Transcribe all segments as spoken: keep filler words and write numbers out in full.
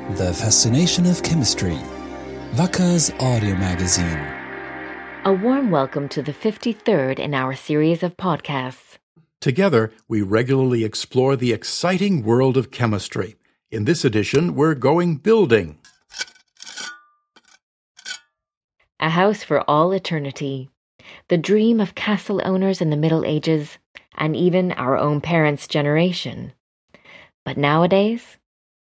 The Fascination of Chemistry, Wacker's audio magazine. A warm welcome to the fifty-third in our series of podcasts. Together, we regularly explore the exciting world of chemistry. In this edition, we're going building. A house for all eternity. The dream of castle owners in the Middle Ages, and even our own parents' generation. But nowadays,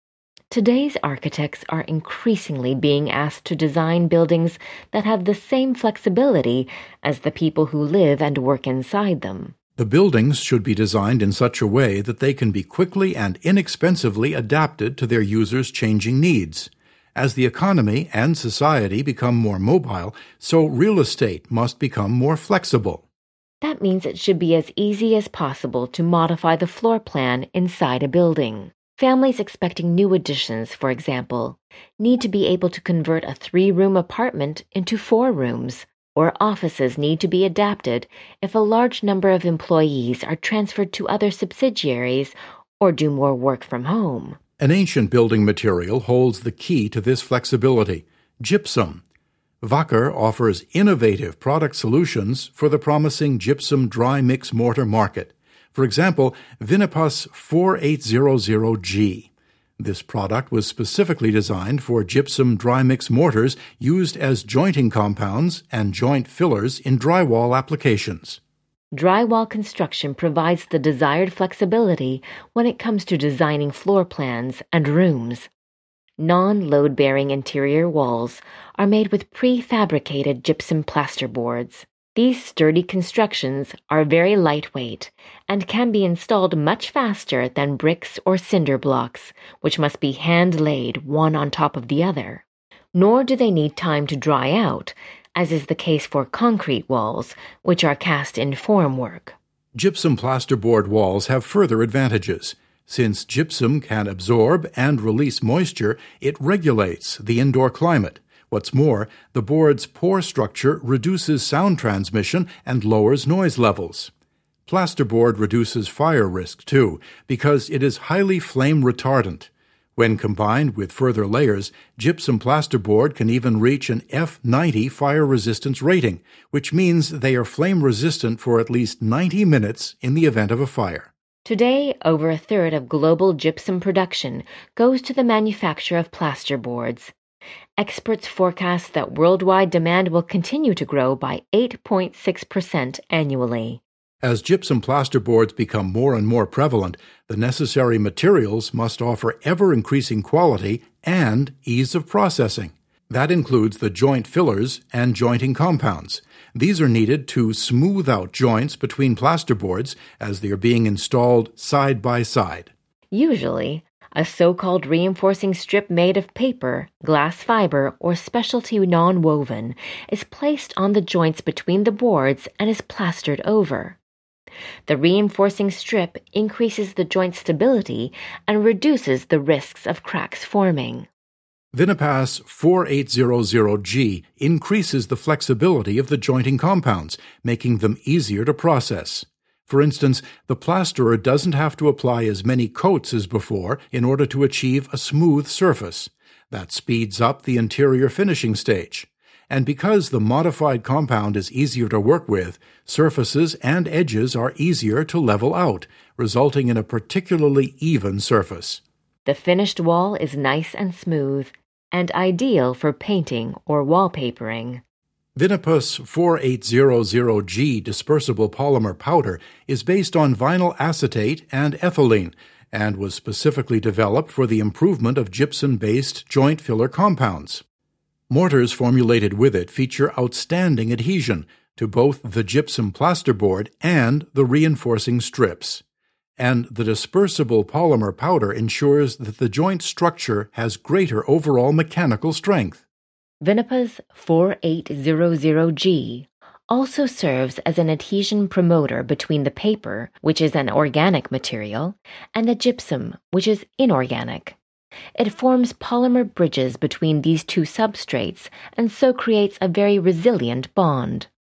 today's architects are increasingly being asked to design buildings that have the same flexibility as the people who live and work inside them. The buildings should be designed in such a way that they can be quickly and inexpensively adapted to their users' changing needs. As the economy and society become more mobile, so real estate must become more flexible. That means it should be as easy as possible to modify the floor plan inside a building. Families expecting new additions, for example, need to be able to convert a three-room apartment into four rooms, or offices need to be adapted if a large number of employees are transferred to other subsidiaries or do more work from home. An ancient building material holds the key to this flexibility: gypsum. Wacker offers innovative product solutions for the promising gypsum dry mix mortar market. For example, Vinepas forty-eight hundred G. This product was specifically designed for gypsum dry mix mortars used as jointing compounds and joint fillers in drywall applications. Drywall construction provides the desired flexibility when it comes to designing floor plans and rooms. Non-load-bearing interior walls are made with prefabricated gypsum plasterboards. These sturdy constructions are very lightweight and can be installed much faster than bricks or cinder blocks, which must be hand-laid one on top of the other. Nor do they need time to dry out, as is the case for concrete walls, which are cast in formwork. Gypsum plasterboard walls have further advantages. Since gypsum can absorb and release moisture, it regulates the indoor climate. What's more, the board's pore structure reduces sound transmission and lowers noise levels. Plasterboard reduces fire risk, too, because it is highly flame retardant. When combined with further layers, gypsum plasterboard can even reach an F ninety fire resistance rating, which means they are flame resistant for at least ninety minutes in the event of a fire. Today, over a third of global gypsum production goes to the manufacture of plasterboards. Experts forecast that worldwide demand will continue to grow by eight point six percent annually. As gypsum plasterboards become more and more prevalent, the necessary materials must offer ever-increasing quality and ease of processing. That includes the joint fillers and jointing compounds. These are needed to smooth out joints between plasterboards as they are being installed side by side. Usually, a so-called reinforcing strip made of paper, glass fiber, or specialty non-woven is placed on the joints between the boards and is plastered over. The reinforcing strip increases the joint stability and reduces the risks of cracks forming. Vinepas forty-eight hundred G increases the flexibility of the jointing compounds, making them easier to process. For instance, the plasterer doesn't have to apply as many coats as before in order to achieve a smooth surface. That speeds up the interior finishing stage. And because the modified compound is easier to work with, surfaces and edges are easier to level out, resulting in a particularly even surface. The finished wall is nice and smooth, and ideal for painting or wallpapering. Vinepas forty-eight hundred G dispersible polymer powder is based on vinyl acetate and ethylene and was specifically developed for the improvement of gypsum-based joint filler compounds. Mortars formulated with it feature outstanding adhesion to both the gypsum plasterboard and the reinforcing strips. And the dispersible polymer powder ensures that the joint structure has greater overall mechanical strength. Vinepas forty-eight hundred G also serves as an adhesion promoter between the paper, which is an organic material, and the gypsum, which is inorganic. It forms polymer bridges between these two substrates and so creates a very resilient bond.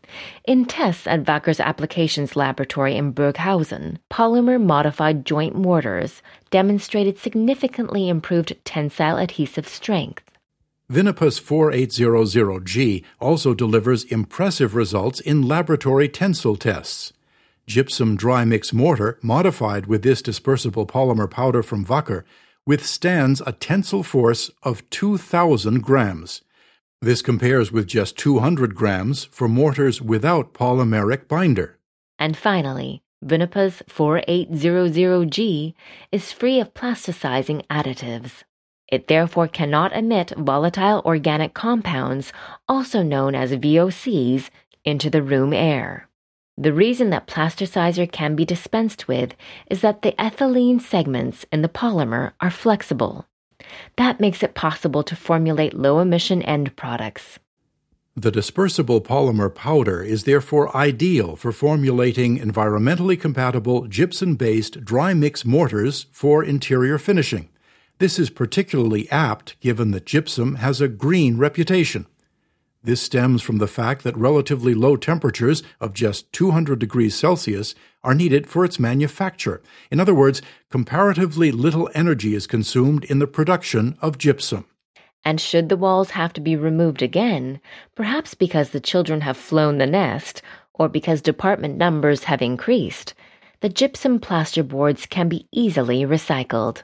In tests at Wacker's Applications Laboratory in Burghausen, polymer-modified joint mortars demonstrated significantly improved tensile adhesive strength. Vinapus forty-eight hundred G also delivers impressive results in laboratory tensile tests. Gypsum dry mix mortar, modified with this dispersible polymer powder from Wacker, withstands a tensile force of two thousand grams. This compares with just two hundred grams for mortars without polymeric binder. And finally, Vinapus forty-eight hundred G is free of plasticizing additives. It therefore cannot emit volatile organic compounds, also known as V O Cs, into the room air. The reason that plasticizer can be dispensed with is that the ethylene segments in the polymer are flexible. That makes it possible to formulate low-emission end products. The dispersible polymer powder is therefore ideal for formulating environmentally compatible gypsum-based dry mix mortars for interior finishing. This is particularly apt given that gypsum has a green reputation. This stems from the fact that relatively low temperatures of just two hundred degrees Celsius are needed for its manufacture. In other words, comparatively little energy is consumed in the production of gypsum. And should the walls have to be removed again, perhaps because the children have flown the nest or because department numbers have increased, the gypsum plasterboards can be easily recycled.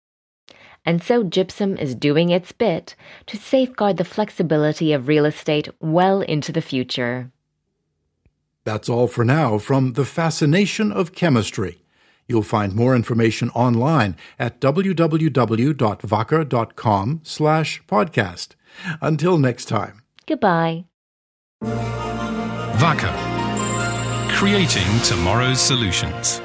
And so gypsum is doing its bit to safeguard the flexibility of real estate well into the future. That's all for now from The Fascination of Chemistry. You'll find more information online at w w w dot wacker dot com slash podcast. Until next time. Goodbye. Wacker. Creating tomorrow's solutions.